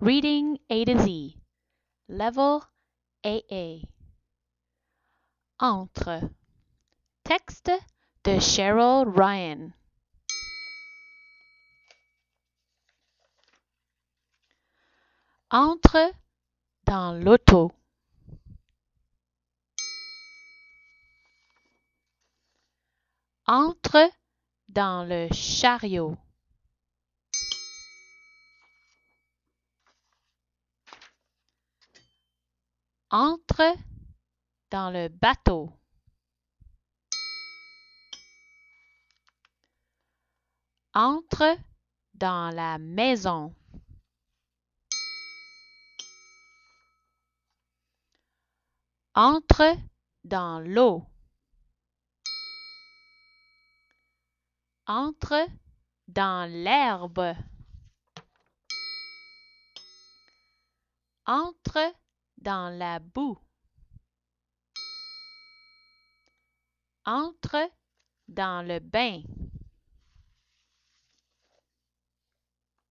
Reading A to Z. Level AA. Entre. Texte de Cheryl Ryan. Entre dans l'auto. Entre dans le chariot. Entre dans le bateau. Entre dans la maison. Entre dans l'eau. Entre dans l'herbe. Entre dans la boue. Entre dans le bain.